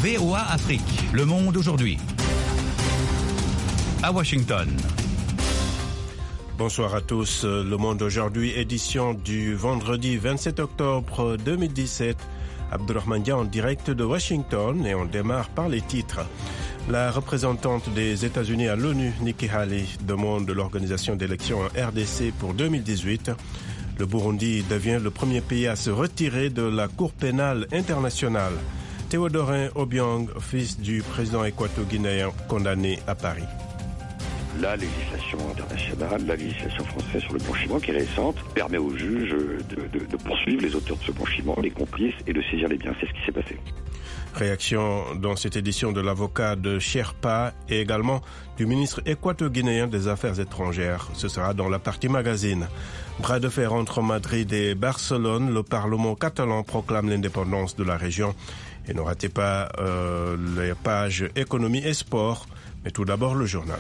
VOA Afrique, le monde aujourd'hui. À Washington. Bonsoir à tous. Le monde aujourd'hui, édition du vendredi 27 octobre 2017. Abdurrahman Dia en direct de Washington et on démarre par les titres. La représentante des États-Unis à l'ONU, Nikki Haley, demande l'organisation d'élections en RDC pour 2018. Le Burundi devient le premier pays à se retirer de la Cour pénale internationale. Théodorin Obiang, fils du président équato-guinéen, condamné à Paris. La législation internationale, la législation française sur le blanchiment qui est récente, permet aux juges de poursuivre les auteurs de ce blanchiment, les complices et de saisir les biens. C'est ce qui s'est passé. Réaction dans cette édition de l'avocat de Sherpa et également du ministre équato-guinéen des Affaires étrangères. Ce sera dans la partie magazine. Bras de fer entre Madrid et Barcelone, le Parlement catalan proclame l'indépendance de la région. Et ne ratez pas les pages économie et sport, mais tout d'abord le journal.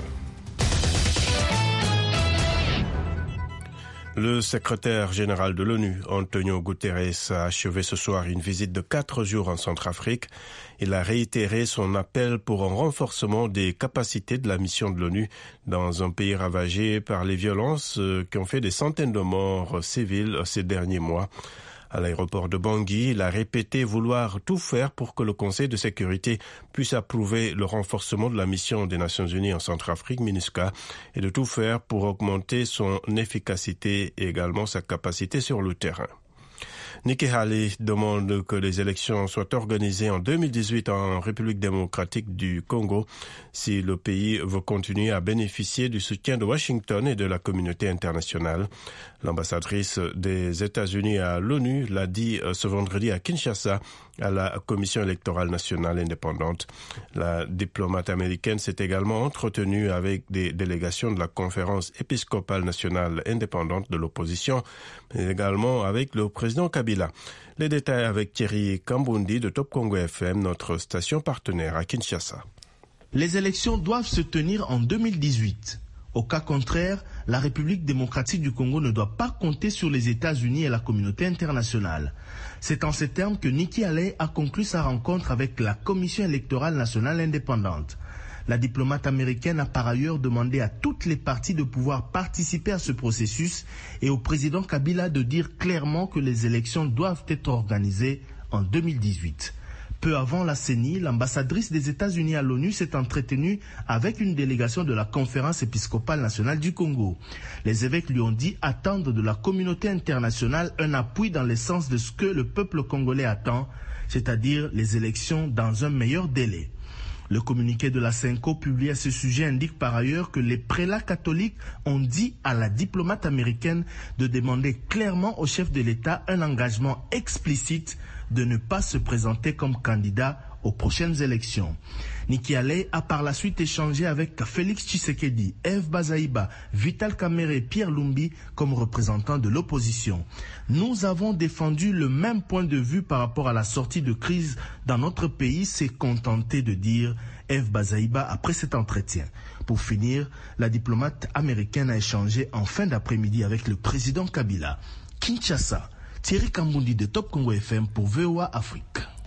Le secrétaire général de l'ONU, Antonio Guterres, a achevé ce soir une visite de 4 jours en Centrafrique. Il a réitéré son appel pour un renforcement des capacités de la mission de l'ONU dans un pays ravagé par les violences qui ont fait des centaines de morts civiles ces derniers mois. À l'aéroport de Bangui, il a répété vouloir tout faire pour que le Conseil de sécurité puisse approuver le renforcement de la mission des Nations Unies en Centrafrique, MINUSCA, et de tout faire pour augmenter son efficacité et également sa capacité sur le terrain. Nikki Haley demande que les élections soient organisées en 2018 en République démocratique du Congo si le pays veut continuer à bénéficier du soutien de Washington et de la communauté internationale. L'ambassadrice des États-Unis à l'ONU l'a dit ce vendredi à Kinshasa à la Commission électorale nationale indépendante. La diplomate américaine s'est également entretenue avec des délégations de la conférence épiscopale nationale indépendante de l'opposition, mais également avec le président Kabila. Les détails avec Thierry Kambundi de Top Congo FM, notre station partenaire à Kinshasa. Les élections doivent se tenir en 2018. Au cas contraire, la République démocratique du Congo ne doit pas compter sur les États-Unis et la communauté internationale. C'est en ces termes que Nikki Haley a conclu sa rencontre avec la Commission électorale nationale indépendante. La diplomate américaine a par ailleurs demandé à toutes les parties de pouvoir participer à ce processus et au président Kabila de dire clairement que les élections doivent être organisées en 2018. Peu avant la CENI, l'ambassadrice des États-Unis à l'ONU s'est entretenue avec une délégation de la conférence épiscopale nationale du Congo. Les évêques lui ont dit attendre de la communauté internationale un appui dans le sens de ce que le peuple congolais attend, c'est-à-dire les élections dans un meilleur délai. Le communiqué de la CENCO publié à ce sujet indique par ailleurs que les prélats catholiques ont dit à la diplomate américaine de demander clairement au chef de l'État un engagement explicite de ne pas se présenter comme candidat aux prochaines élections. Nikki Haley a par la suite échangé avec Félix Tshisekedi, Eve Bazaïba, Vital Kamerhe et Pierre Lumbi comme représentants de l'opposition. Nous avons défendu le même point de vue par rapport à la sortie de crise dans notre pays, s'est contenté de dire Eve Bazaïba après cet entretien. Pour finir, la diplomate américaine a échangé en fin d'après-midi avec le président Kabila. Kinshasa, Thierry Kambundi de Top Congo FM pour VOA Afrique.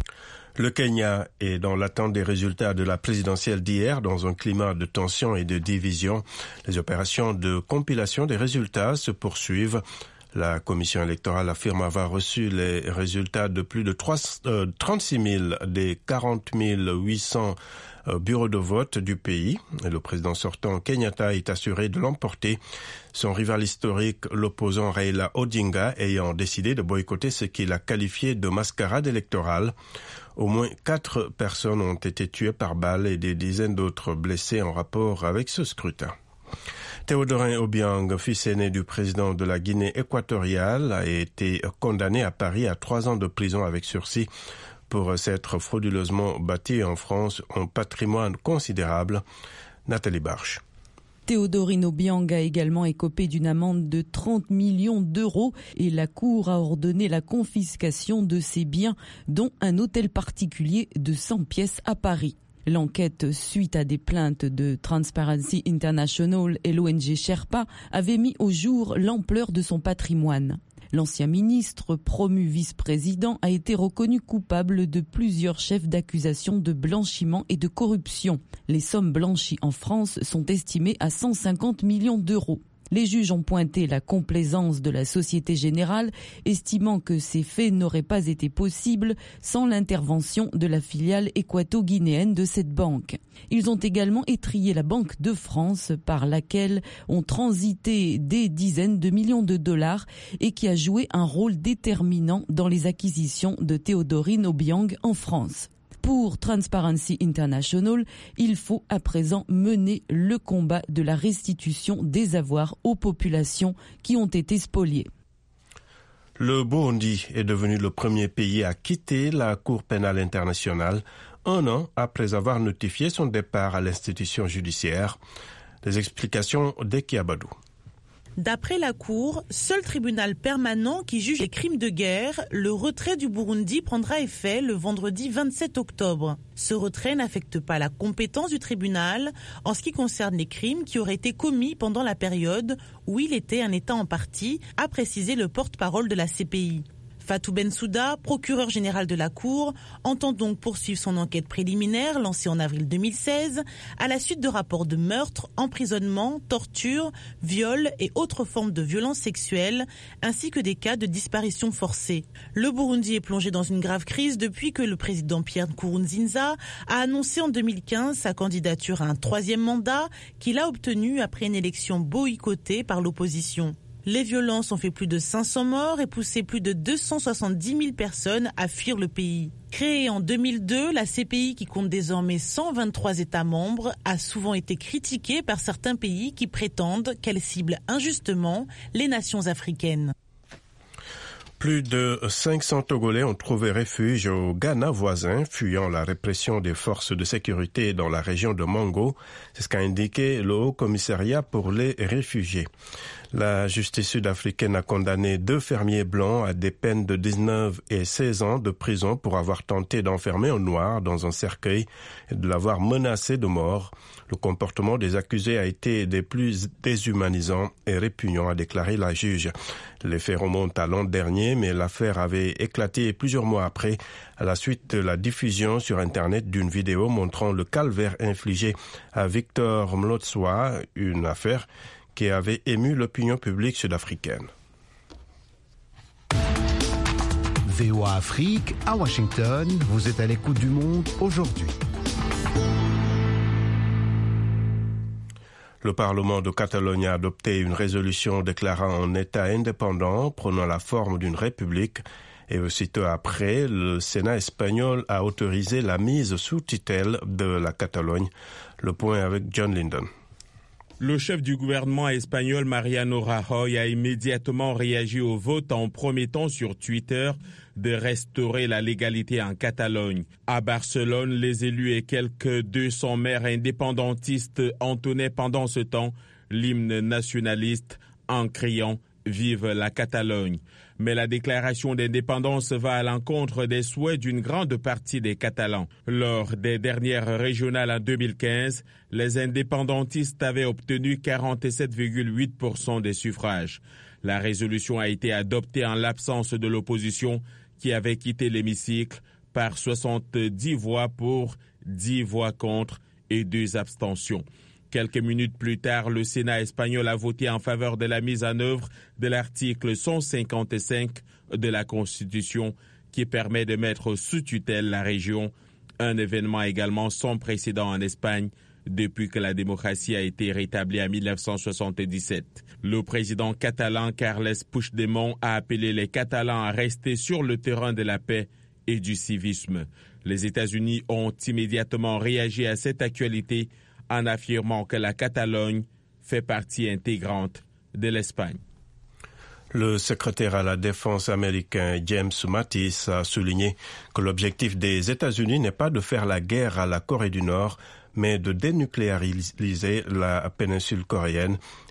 Le Kenya est dans l'attente des résultats de la présidentielle d'hier dans un climat de tension et de division. Les opérations de compilation des résultats se poursuivent. La commission électorale affirme avoir reçu les résultats de plus de 36 000 des 40 800 bureaux de vote du pays. Et le président sortant Kenyatta est assuré de l'emporter. Son rival historique, l'opposant Raila Odinga, ayant décidé de boycotter ce qu'il a qualifié de mascarade électorale. Au moins 4 personnes ont été tuées par balle et des dizaines d'autres blessées en rapport avec ce scrutin. Théodorin Obiang, fils aîné du président de la Guinée équatoriale, a été condamné à Paris à 3 ans de prison avec sursis pour s'être frauduleusement bâti en France un patrimoine considérable. Nathalie Barche. Théodorin Obiang a également écopé d'une amende de 30 millions d'euros et la Cour a ordonné la confiscation de ses biens, dont un hôtel particulier de 100 pièces à Paris. L'enquête, suite à des plaintes de Transparency International et l'ONG Sherpa, avait mis au jour l'ampleur de son patrimoine. L'ancien ministre, promu vice-président, a été reconnu coupable de plusieurs chefs d'accusation de blanchiment et de corruption. Les sommes blanchies en France sont estimées à 150 millions d'euros. Les juges ont pointé la complaisance de la Société Générale, estimant que ces faits n'auraient pas été possibles sans l'intervention de la filiale équato-guinéenne de cette banque. Ils ont également étrillé la Banque de France, par laquelle ont transité des dizaines de millions de dollars et qui a joué un rôle déterminant dans les acquisitions de Théodorine Obiang en France. Pour Transparency International, il faut à présent mener le combat de la restitution des avoirs aux populations qui ont été spoliées. Le Burundi est devenu le premier pays à quitter la Cour pénale internationale 1 an après avoir notifié son départ à l'institution judiciaire. Les explications d'Eki Abadou. D'après la Cour, seul tribunal permanent qui juge les crimes de guerre, le retrait du Burundi prendra effet le vendredi 27 octobre. Ce retrait n'affecte pas la compétence du tribunal en ce qui concerne les crimes qui auraient été commis pendant la période où il était un État en partie, a précisé le porte-parole de la CPI. Fatou Bensouda, procureur général de la Cour, entend donc poursuivre son enquête préliminaire lancée en avril 2016 à la suite de rapports de meurtre, emprisonnement, torture, viol et autres formes de violences sexuelles, ainsi que des cas de disparition forcée. Le Burundi est plongé dans une grave crise depuis que le président Pierre Nkurunziza a annoncé en 2015 sa candidature à un 3e mandat qu'il a obtenu après une élection boycottée par l'opposition. Les violences ont fait plus de 500 morts et poussé plus de 270 000 personnes à fuir le pays. Créée en 2002, la CPI, qui compte désormais 123 États membres, a souvent été critiquée par certains pays qui prétendent qu'elle cible injustement les nations africaines. Plus de 500 Togolais ont trouvé refuge au Ghana voisin, fuyant la répression des forces de sécurité dans la région de Mango. C'est ce qu'a indiqué le Haut Commissariat pour les réfugiés. La justice sud-africaine a condamné 2 fermiers blancs à des peines de 19 et 16 ans de prison pour avoir tenté d'enfermer un noir dans un cercueil et de l'avoir menacé de mort. Le comportement des accusés a été des plus déshumanisants et répugnants, a déclaré la juge. Les faits remontent à l'an dernier, mais l'affaire avait éclaté plusieurs mois après, à la suite de la diffusion sur Internet d'une vidéo montrant le calvaire infligé à Victor Mlotswa, une affaire qui avait ému l'opinion publique sud-africaine. VOA Afrique, à Washington, vous êtes à l'écoute du monde aujourd'hui. Le Parlement de Catalogne a adopté une résolution déclarant un État indépendant, prenant la forme d'une république. Et aussitôt après, le Sénat espagnol a autorisé la mise sous tutelle de la Catalogne. Le point avec John Linden. Le chef du gouvernement espagnol, Mariano Rajoy, a immédiatement réagi au vote en promettant sur Twitter de restaurer la légalité en Catalogne. À Barcelone, les élus et quelques 200 maires indépendantistes entonnaient pendant ce temps l'hymne nationaliste en criant « Vive la Catalogne ». Mais la déclaration d'indépendance va à l'encontre des souhaits d'une grande partie des Catalans. Lors des dernières régionales en 2015, les indépendantistes avaient obtenu 47,8% des suffrages. La résolution a été adoptée en l'absence de l'opposition qui avait quitté l'hémicycle par 70 voix pour, 10 voix contre et 2 abstentions. Quelques minutes plus tard, le Sénat espagnol a voté en faveur de la mise en œuvre de l'article 155 de la Constitution qui permet de mettre sous tutelle la région, un événement également sans précédent en Espagne depuis que la démocratie a été rétablie en 1977. Le président catalan Carles Puigdemont a appelé les Catalans à rester sur le terrain de la paix et du civisme. Les États-Unis ont immédiatement réagi à cette actualité en affirmant que la Catalogne fait partie intégrante de l'Espagne. Le secrétaire à la défense américain James Mattis a souligné que l'objectif des États-Unis n'est pas de faire la guerre à la Corée du Nord, mais de dénucléariser la péninsule coréenne.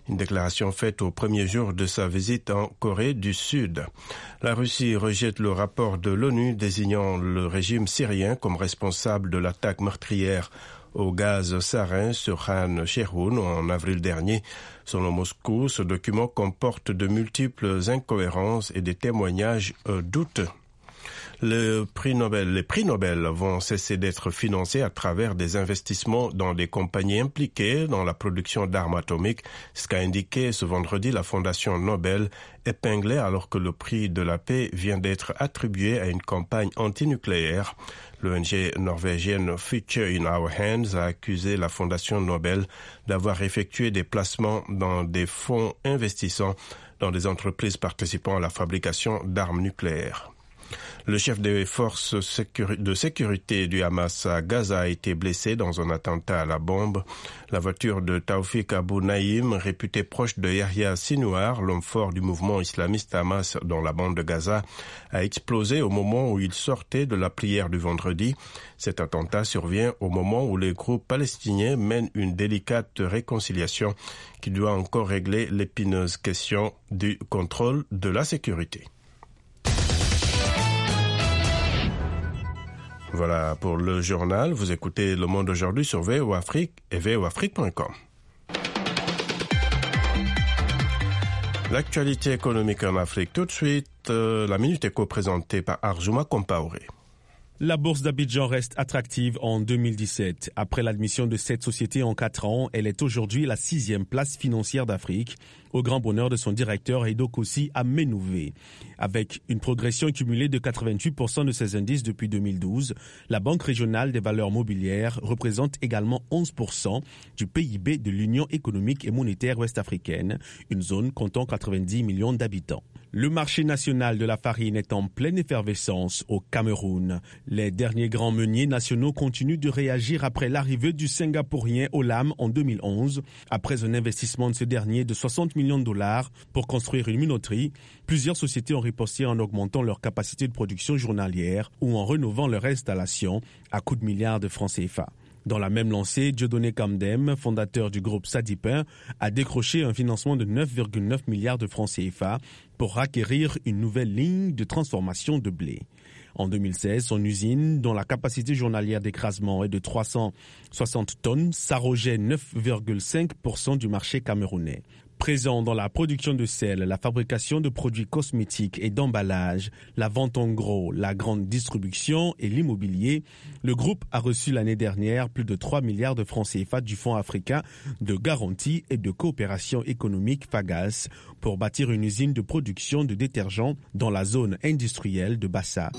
Une déclaration faite au premier jour de sa visite en Corée du Sud. La Russie rejette le rapport de l'ONU désignant le régime syrien comme responsable de l'attaque meurtrière au gaz sarin sur Khan Sheikhoun en avril dernier. Selon Moscou, ce document comporte de multiples incohérences et des témoignages douteux. Les prix Nobel vont cesser d'être financés à travers des investissements dans des compagnies impliquées dans la production d'armes atomiques, ce qu'a indiqué ce vendredi la Fondation Nobel, épinglée alors que le prix de la paix vient d'être attribué à une campagne antinucléaire. L'ONG norvégienne Future in Our Hands a accusé la Fondation Nobel d'avoir effectué des placements dans des fonds investissant dans des entreprises participant à la fabrication d'armes nucléaires. Le chef des forces de sécurité du Hamas à Gaza a été blessé dans un attentat à la bombe. La voiture de Taoufik Abou Naïm, réputé proche de Yahya Sinwar, l'homme fort du mouvement islamiste Hamas dans la bande de Gaza, a explosé au moment où il sortait de la prière du vendredi. Cet attentat survient au moment où les groupes palestiniens mènent une délicate réconciliation qui doit encore régler l'épineuse question du contrôle de la sécurité. Voilà pour le journal. Vous écoutez Le Monde aujourd'hui sur VOA Afrique et voafrique.com. L'actualité économique en Afrique. Tout de suite, la Minute Éco présentée par Arjuma Compaoré. La bourse d'Abidjan reste attractive en 2017. Après l'admission de 7 sociétés en 4 ans, elle est aujourd'hui la 6e place financière d'Afrique, au grand bonheur de son directeur Eido Kossi Amenouvé. Avec une progression cumulée de 88% de ses indices depuis 2012, la Banque régionale des valeurs mobilières représente également 11% du PIB de l'Union économique et monétaire ouest-africaine, une zone comptant 90 millions d'habitants. Le marché national de la farine est en pleine effervescence au Cameroun. Les derniers grands meuniers nationaux continuent de réagir après l'arrivée du Singapourien Olam en 2011. Après un investissement de ce dernier de 60 millions de dollars pour construire une minoterie, plusieurs sociétés ont riposté en augmentant leur capacité de production journalière ou en rénovant leur installation à coups de milliards de francs CFA. Dans la même lancée, Dieudonné Kamdem, fondateur du groupe Sadipin, a décroché un financement de 9,9 milliards de francs CFA pour acquérir une nouvelle ligne de transformation de blé. En 2016, son usine, dont la capacité journalière d'écrasement est de 360 tonnes, s'arrogeait 9,5% du marché camerounais. Présent dans la production de sel, la fabrication de produits cosmétiques et d'emballage, la vente en gros, la grande distribution et l'immobilier, le groupe a reçu l'année dernière plus de 3 milliards de francs CFA du Fonds africain de garantie et de coopération économique FAGAS pour bâtir une usine de production de détergents dans la zone industrielle de Bassa.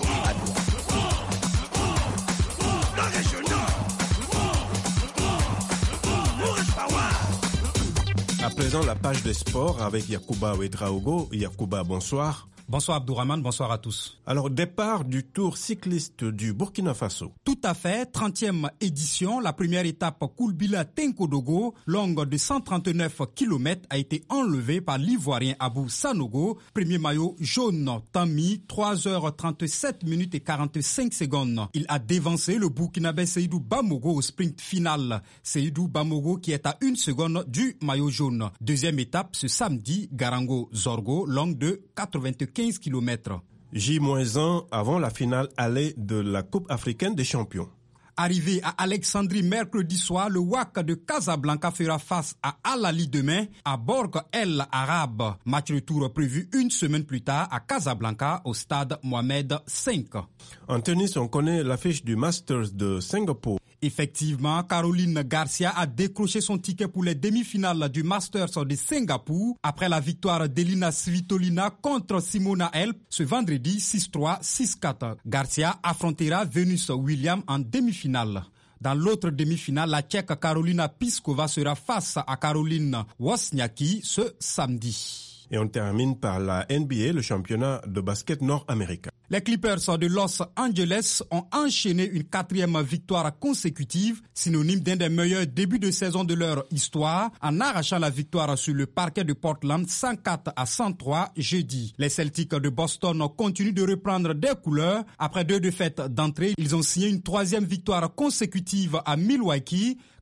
À présent, la page des sports avec Yacouba Ouedraogo. Yacouba, bonsoir. Bonsoir Abdourahmane, bonsoir à tous. Alors, départ du Tour cycliste du Burkina Faso. Tout à fait, 30e édition. La première étape Koulbila Tenkodogo, longue de 139 km, a été enlevée par l'Ivoirien Abou Sanogo. Premier maillot jaune, temps mis 3h37 minutes et 45 secondes. Il a dévancé le Burkinabé Seydou Bamogo au sprint final. Seydou Bamogo qui est à 1 seconde du maillot jaune. Deuxième étape ce samedi, Garango-Zorgo, longue de 95 km. J-1 avant la finale allée de la Coupe africaine des champions. Arrivé à Alexandrie mercredi soir, le WAC de Casablanca fera face à Al Ahly demain à Borg El Arab. Match retour prévu une semaine plus tard à Casablanca au stade Mohamed V. En tennis, on connaît l'affiche du Masters de Singapour. Effectivement, Caroline Garcia a décroché son ticket pour les demi-finales du Masters de Singapour après la victoire d'Elina Svitolina contre Simona Halep ce vendredi 6-3, 6-4. Garcia affrontera Venus Williams en demi-finale. Dans l'autre demi-finale, la Tchèque Karolina Pliskova sera face à Caroline Wozniacki ce samedi. Et on termine par la NBA, le championnat de basket nord-américain. Les Clippers de Los Angeles ont enchaîné une 4e victoire consécutive, synonyme d'un des meilleurs débuts de saison de leur histoire, en arrachant la victoire sur le parquet de Portland 104-103 jeudi. Les Celtics de Boston continuent de reprendre des couleurs. Après 2 défaites d'entrée, ils ont signé une 3e victoire consécutive à Milwaukee,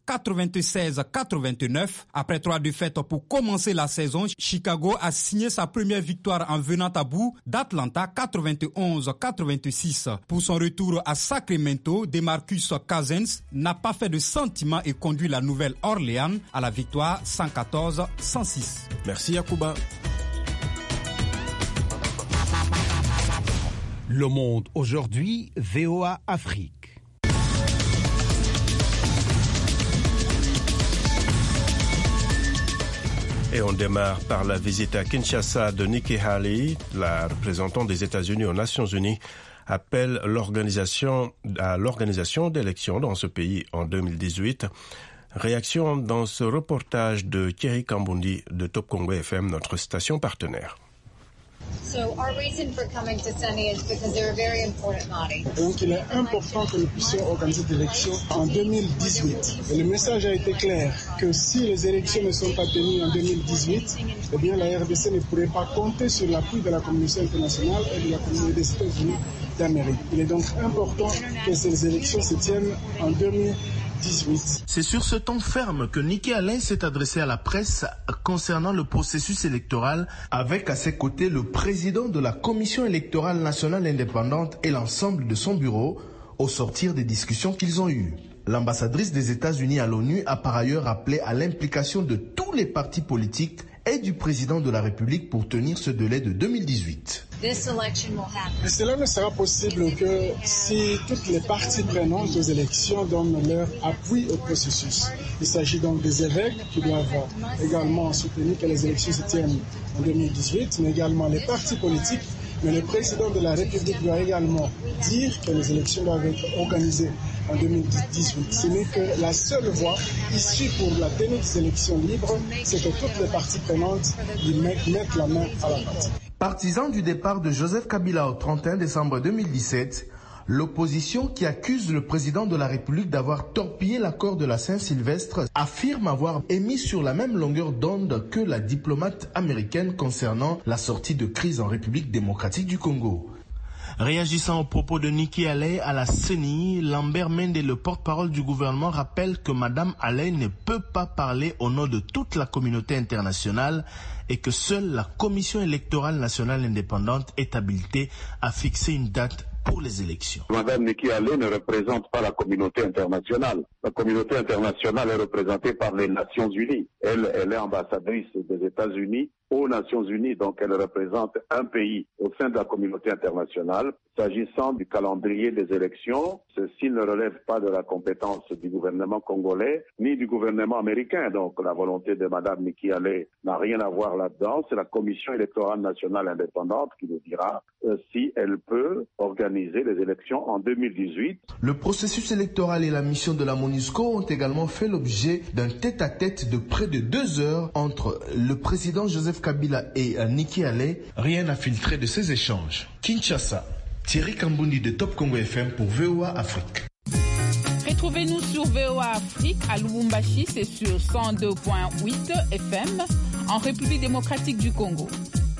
96-89. Après 3 défaites pour commencer la saison, Chicago a signé sa première victoire en venant à bout d'Atlanta 91-86. Pour son retour à Sacramento, DeMarcus Cousins n'a pas fait de sentiment et conduit la Nouvelle-Orléans à la victoire 114-106. Merci Yacouba. Le Monde aujourd'hui, VOA Afrique. Et on démarre par la visite à Kinshasa de Nikki Haley, la représentante des États-Unis aux Nations Unies, appelle à l'organisation d'élections dans ce pays en 2018. Réaction dans ce reportage de Thierry Kambundi de Top Congo FM, notre station partenaire. Donc il est important que nous puissions organiser des élections en 2018. Et le message a été clair, que si les élections ne sont pas tenues en 2018, eh bien la RDC ne pourrait pas compter sur l'appui de la communauté internationale et de la communauté des États-Unis d'Amérique. Il est donc important que ces élections se tiennent en 2018. C'est sur ce ton ferme que Nikki Haley s'est adressé à la presse concernant le processus électoral, avec à ses côtés le président de la Commission électorale nationale indépendante et l'ensemble de son bureau au sortir des discussions qu'ils ont eues. L'ambassadrice des États-Unis à l'ONU a par ailleurs appelé à l'implication de tous les partis politiques et du président de la République pour tenir ce délai de 2018. Et cela ne sera possible que si toutes les parties prenantes aux élections donnent leur appui au processus. Il s'agit donc des évêques qui doivent également soutenir que les élections se tiennent en 2018, mais également les partis politiques. Mais le président de la République doit également dire que les élections doivent être organisées en 2018. Ce n'est que la seule voie issue pour la tenue des élections libres, c'est que toutes les parties prenantes mettent la main à la pâte. Partisan du départ de Joseph Kabila au 31 décembre 2017, l'opposition qui accuse le président de la République d'avoir torpillé l'accord de la Saint-Sylvestre affirme avoir émis sur la même longueur d'onde que la diplomate américaine concernant la sortie de crise en République démocratique du Congo. Réagissant aux propos de Nikki Haley à la CENI, Lambert Mende, le porte-parole du gouvernement, rappelle que Mme Haley ne peut pas parler au nom de toute la communauté internationale et que seule la Commission électorale nationale indépendante est habilitée à fixer une date pour les élections. Madame Nikki Haley ne représente pas la communauté internationale. La communauté internationale est représentée par les Nations Unies. Elle est ambassadrice des États-Unis aux Nations Unies, donc elle représente un pays au sein de la communauté internationale. S'agissant du calendrier des élections, ceci ne relève pas de la compétence du gouvernement congolais ni du gouvernement américain. Donc la volonté de Madame Nikki Haley n'a rien à voir là-dedans. C'est la Commission électorale nationale indépendante qui nous dira si elle peut organiser les élections en 2018. Le processus électoral et la mission de la MONUSCO ont également fait l'objet d'un tête-à-tête de près de 2 heures entre le président Joseph Kabila et Nikki Haley. Rien n'a filtré de ces échanges. Kinshasa, Thierry Kambundi de Top Congo FM pour VOA Afrique. Retrouvez-nous sur VOA Afrique à Lubumbashi, c'est sur 102.8 FM en République démocratique du Congo.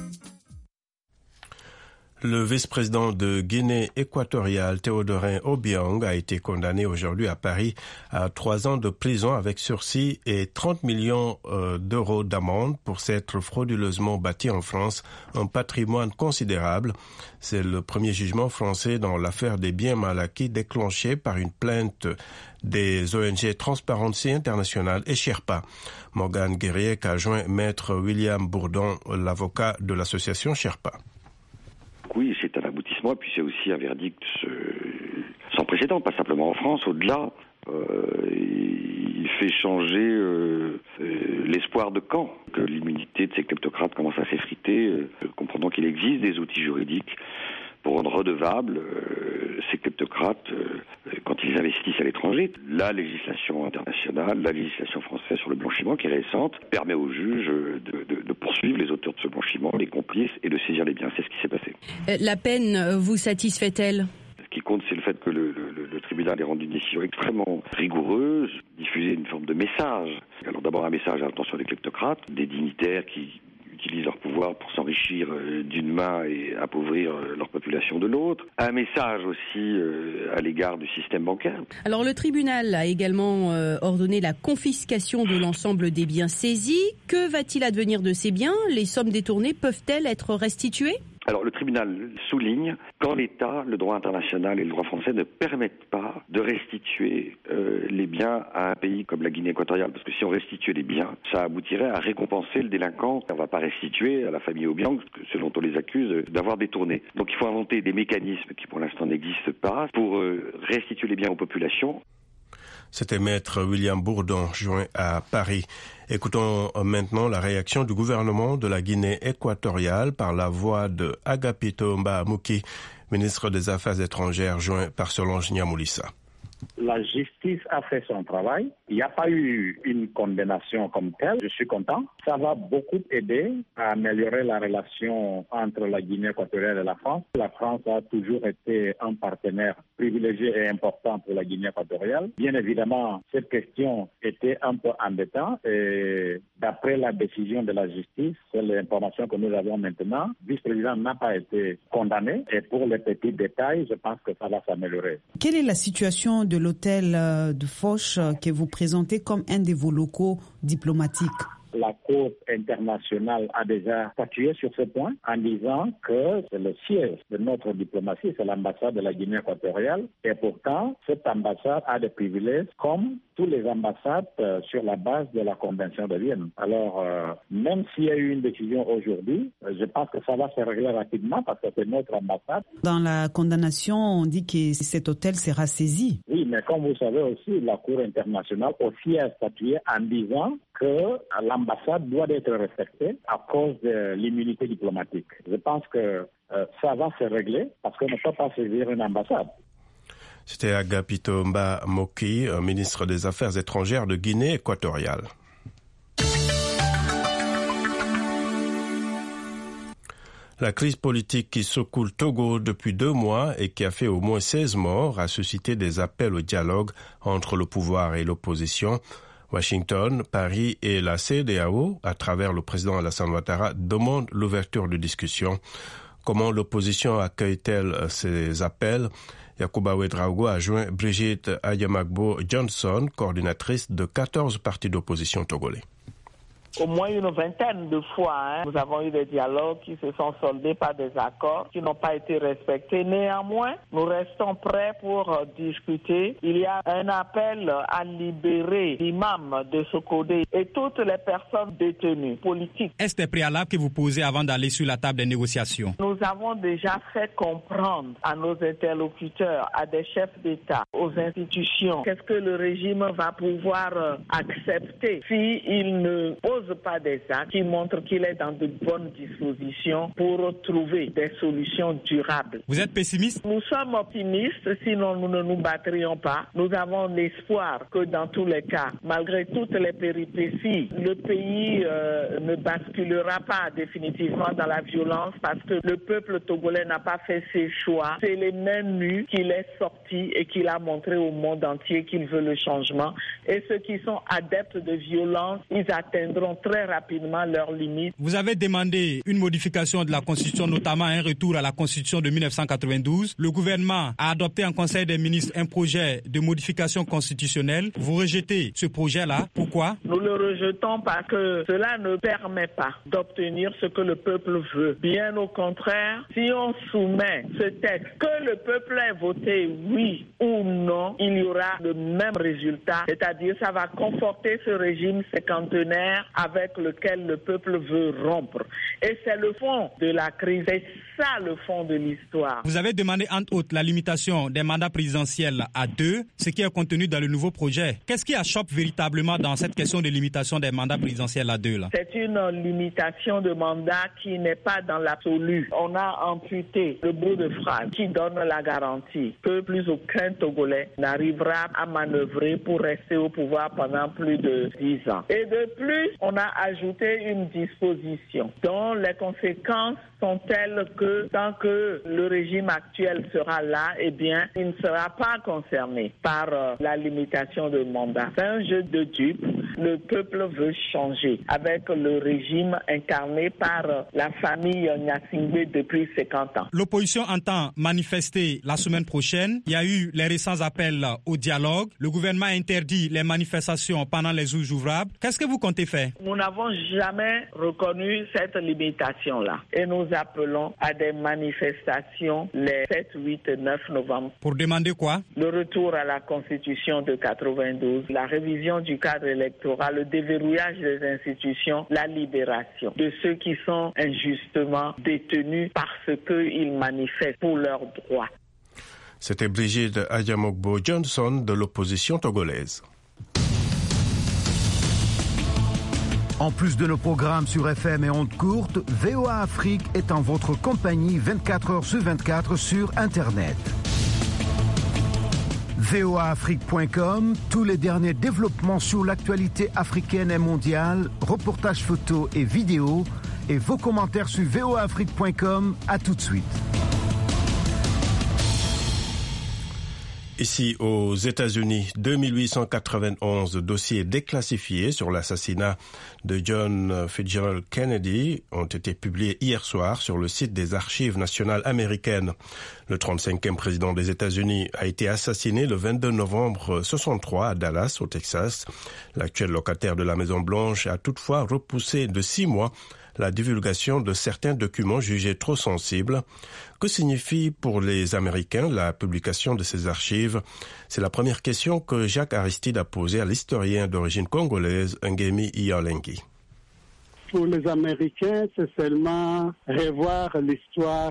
Le vice-président de Guinée équatoriale, Théodorin Obiang, a été condamné aujourd'hui à Paris à 3 ans de prison avec sursis et 30 millions d'euros d'amende pour s'être frauduleusement bâti en France un patrimoine considérable. C'est le premier jugement français dans l'affaire des biens mal acquis déclenchée par une plainte des ONG Transparency International et Sherpa. Morgane Guerrier a joint maître William Bourdon, l'avocat de l'association Sherpa. Oui, c'est un aboutissement, et puis c'est aussi un verdict sans précédent, pas simplement en France, au-delà. Il fait changer l'espoir de camp, que l'immunité de ces kleptocrates commence à s'effriter, comprenant qu'il existe des outils juridiques pour rendre redevables ces kleptocrates quand ils investissent à l'étranger. La législation internationale, la législation française sur le blanchiment, qui est récente, permet aux juges de poursuivre les auteurs de ce blanchiment, les complices, et de saisir les biens. C'est ce qui s'est passé. La peine vous satisfait-elle ? Ce qui compte, c'est le fait que le tribunal ait rendu une décision extrêmement rigoureuse, diffuser une forme de message. Alors d'abord un message à l'attention des kleptocrates, des dignitaires qui utilisent leur pouvoir pour s'enrichir d'une main et appauvrir leur population de l'autre. Un message aussi à l'égard du système bancaire. Alors le tribunal a également ordonné la confiscation de l'ensemble des biens saisis. Que va-t-il advenir de ces biens? Les sommes détournées peuvent-elles être restituées? Alors le tribunal souligne quand l'État, le droit international et le droit français ne permettent pas de restituer les biens à un pays comme la Guinée équatoriale. Parce que si on restituait les biens, ça aboutirait à récompenser le délinquant. On ne va pas restituer à la famille Obiang, ce dont on les accuse d'avoir détourné. Donc il faut inventer des mécanismes qui pour l'instant n'existent pas pour restituer les biens aux populations. C'était Maître William Bourdon, joint à Paris. Écoutons maintenant la réaction du gouvernement de la Guinée équatoriale par la voix de Agapito Mbamuki, ministre des Affaires étrangères, joint par Solange Niamoulissa. La justice a fait son travail. Il n'y a pas eu une condamnation comme telle. Je suis content. Ça va beaucoup aider à améliorer la relation entre la Guinée équatoriale et la France. La France a toujours été un partenaire privilégié et important pour la Guinée équatoriale. Bien évidemment, cette question était un peu embêtante et d'après la décision de la justice, c'est l'information que nous avons maintenant, le vice-président n'a pas été condamné et pour les petits détails, je pense que ça va s'améliorer. Quelle est la situation de l'hôtel de Foch que vous présentez comme un de vos locaux diplomatiques? La Cour internationale a déjà statué sur ce point en disant que c'est le siège de notre diplomatie, c'est l'ambassade de la Guinée équatoriale. Et pourtant, cette ambassade a des privilèges comme toutes les ambassades sur la base de la Convention de Vienne. Alors, même s'il y a eu une décision aujourd'hui, je pense que ça va se régler rapidement parce que c'est notre ambassade. Dans la condamnation, on dit que cet hôtel sera saisi. Oui, mais comme vous savez aussi, la Cour internationale aussi a statué en disant que l'ambassade doit être respectée à cause de l'immunité diplomatique. Je pense que ça va se régler parce qu'on ne peut pas saisir une ambassade. C'était Agapito Mbamuki, ministre des Affaires étrangères de Guinée équatoriale. La crise politique qui secoue le Togo depuis 2 mois et qui a fait au moins 16 morts a suscité des appels au dialogue entre le pouvoir et l'opposition. Washington, Paris et la CEDEAO, à travers le président Alassane Ouattara, demandent l'ouverture de discussions. Comment l'opposition accueille-t-elle ces appels? Yacouba Ouedraogo a joint Brigitte Ayamagbo Johnson, coordinatrice de 14 partis d'opposition togolais. Au moins une vingtaine de fois, nous avons eu des dialogues qui se sont soldés par des accords qui n'ont pas été respectés. Néanmoins, nous restons prêts pour discuter. Il y a un appel à libérer l'imam de Sokodé et toutes les personnes détenues politiques. Est-ce des préalables que vous posez avant d'aller sur la table des négociations? Nous avons déjà fait comprendre à nos interlocuteurs, à des chefs d'État, aux institutions, qu'est-ce que le régime va pouvoir accepter s'il ne pose pas des actes qui montrent qu'il est dans de bonnes dispositions pour trouver des solutions durables. Vous êtes pessimiste? Nous sommes optimistes, sinon nous ne nous battrions pas. Nous avons l'espoir que dans tous les cas, malgré toutes les péripéties, le pays ne basculera pas définitivement dans la violence parce que le peuple togolais n'a pas fait ses choix. C'est les mains nues qu'il est sorti et qu'il a montré au monde entier qu'il veut le changement. Et ceux qui sont adeptes de violence, ils atteindront très rapidement leurs limites. Vous avez demandé une modification de la Constitution, notamment un retour à la Constitution de 1992. Le gouvernement a adopté en Conseil des ministres un projet de modification constitutionnelle. Vous rejetez ce projet-là. Pourquoi? Nous le rejetons parce que cela ne permet pas d'obtenir ce que le peuple veut. Bien au contraire, si on soumet ce texte, que le peuple ait voté oui ou non, il y aura le même résultat. C'est-à-dire, ça va conforter ce régime cinquantenaire avec lequel le peuple veut rompre. Et c'est le fond de la crise, c'est ça le fond de l'histoire. Vous avez demandé entre autres la limitation des mandats présidentiels à 2, ce qui est contenu dans le nouveau projet. Qu'est-ce qui achoppe véritablement dans cette question de limitation des mandats présidentiels à 2 là? C'est une limitation de mandat qui n'est pas dans l'absolu. On a amputé le bout de phrase qui donne la garantie que plus aucun Togolais n'arrivera à manœuvrer pour rester au pouvoir pendant plus de 10 ans. Et de plus, on a ajouté une disposition dont les conséquences sont telles que que tant que le régime actuel sera là, eh bien, il ne sera pas concerné par la limitation de mandat. C'est un jeu de dupes. Le peuple veut changer avec le régime incarné par la famille Gnassingbé depuis 50 ans. L'opposition entend manifester la semaine prochaine. Il y a eu les récents appels au dialogue. Le gouvernement a interdit les manifestations pendant les jours ouvrables. Qu'est-ce que vous comptez faire? Nous n'avons jamais reconnu cette limitation-là et nous appelons à des manifestations les 7, 8 et 9 novembre. Pour demander quoi? Le retour à la Constitution de 92, la révision du cadre électoral, le déverrouillage des institutions, la libération de ceux qui sont injustement détenus parce qu'ils manifestent pour leurs droits. C'était Brigitte Ayamogbo Johnson de l'opposition togolaise. En plus de nos programmes sur FM et ondes courtes, VOA Afrique est en votre compagnie 24 heures sur 24 sur Internet. voaafrique.com, tous les derniers développements sur l'actualité africaine et mondiale, reportages photos et vidéos, et vos commentaires sur voaafrique.com. À tout de suite. Ici aux États-Unis, 2891 dossiers déclassifiés sur l'assassinat de John Fitzgerald Kennedy ont été publiés hier soir sur le site des Archives nationales américaines. Le 35e président des États-Unis a été assassiné le 22 novembre 1963 à Dallas, au Texas. L'actuel locataire de la Maison-Blanche a toutefois repoussé de 6 mois la divulgation de certains documents jugés trop sensibles. Que signifie pour les Américains la publication de ces archives? C'est la première question que Jacques Aristide a posée à l'historien d'origine congolaise Ngemi Iolengi. Pour les Américains, c'est seulement revoir l'histoire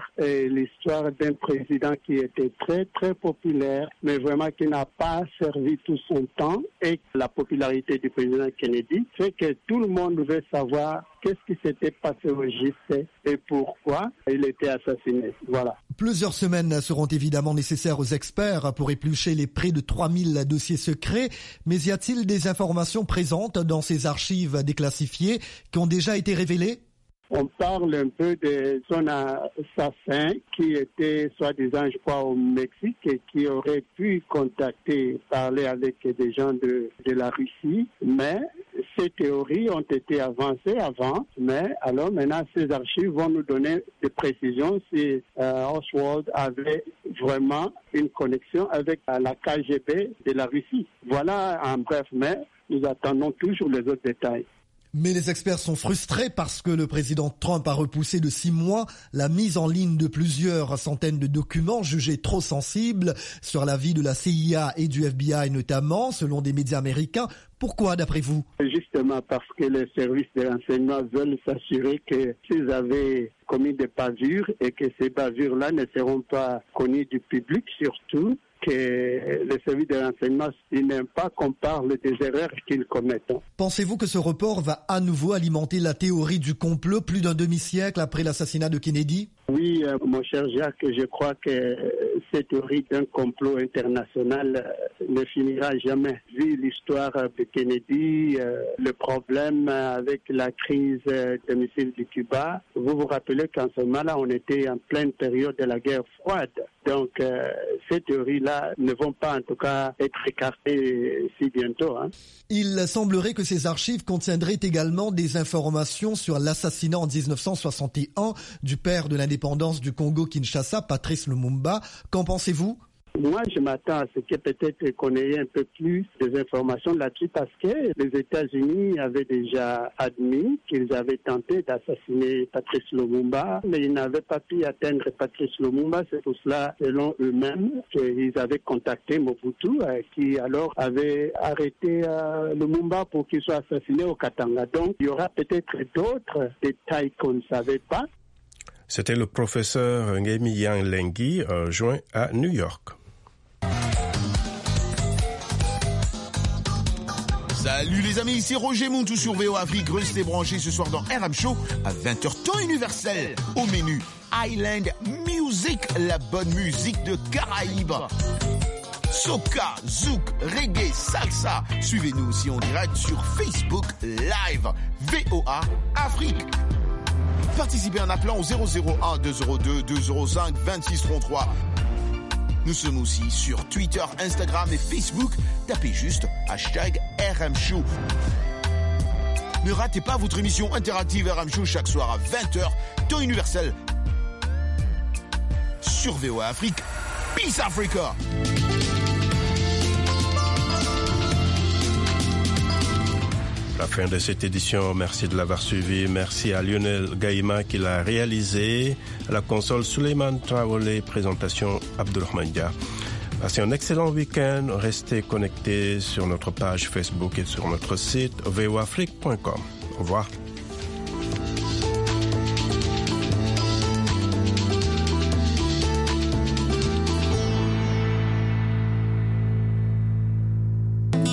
d'un président qui était très, très populaire, mais vraiment qui n'a pas servi tout son temps. Et la popularité du président Kennedy fait que tout le monde veut savoir qu'est-ce qui s'était passé au JC et pourquoi il était assassiné. Voilà. Plusieurs semaines seront évidemment nécessaires aux experts pour éplucher les près de 3000 dossiers secrets. Mais y a-t-il des informations présentes dans ces archives déclassifiées qui ont déjà été révélées? On parle un peu de son assassin qui était soi-disant, je crois, au Mexique et qui aurait pu parler avec des gens de la Russie. Mais ces théories ont été avancées avant. Mais alors maintenant, ces archives vont nous donner des précisions si Oswald avait vraiment une connexion avec la KGB de la Russie. Voilà en bref, mais nous attendons toujours les autres détails. Mais les experts sont frustrés parce que le président Trump a repoussé de 6 mois la mise en ligne de plusieurs centaines de documents jugés trop sensibles sur la vie de la CIA et du FBI notamment, selon des médias américains. Pourquoi, d'après vous? Justement parce que les services de renseignement veulent s'assurer que s'ils avaient commis des bavures et que ces bavures-là ne seront pas connues du public, surtout que les services de renseignement, ils n'aiment pas qu'on parle des erreurs qu'ils commettent. Pensez-vous que ce report va à nouveau alimenter la théorie du complot plus d'un demi-siècle après l'assassinat de Kennedy? Oui, mon cher Jacques, je crois que cette théorie d'un complot international ne finira jamais. Vu l'histoire de Kennedy, le problème avec la crise des missiles du Cuba, vous vous rappelez qu'en ce moment-là, on était en pleine période de la guerre froide. Donc, ces théories-là ne vont pas, en tout cas, être écartées si bientôt. Il semblerait que ces archives contiendraient également des informations sur l'assassinat en 1961 du père de l'indépendance du Congo-Kinshasa, Patrice Lumumba. Qu'en pensez-vous? Moi, je m'attends à ce que peut-être qu'on ait un peu plus des informations là-dessus parce que les États-Unis avaient déjà admis qu'ils avaient tenté d'assassiner Patrice Lumumba, mais ils n'avaient pas pu atteindre Patrice Lumumba. C'est pour cela, selon eux-mêmes, qu'ils avaient contacté Mobutu, qui alors avait arrêté Lumumba pour qu'il soit assassiné au Katanga. Donc, il y aura peut-être d'autres détails qu'on ne savait pas. C'était le professeur Ngemi Iolengi, joint à New York. Salut les amis, ici Roger Montou sur VOA Afrique. Restez branchés ce soir dans RM Show à 20h temps universel. Au menu, Island Music, la bonne musique de Caraïbes. Soca, zouk, reggae, salsa. Suivez-nous aussi en direct sur Facebook Live. VOA Afrique. Participez en appelant au 001 202 205 2633. Nous sommes aussi sur Twitter, Instagram et Facebook. Tapez juste #RMShow. Ne ratez pas votre émission interactive RM Show chaque soir à 20h, temps universel. Sur VOA Afrique. Peace Africa! La fin de cette édition, merci de l'avoir suivi. Merci à Lionel Gaïma qui l'a réalisé. À la console, Suleiman Traoré, présentation Abdulrahman Dia. Passez un excellent week-end. Restez connectés sur notre page Facebook et sur notre site voafrique.com. Au revoir.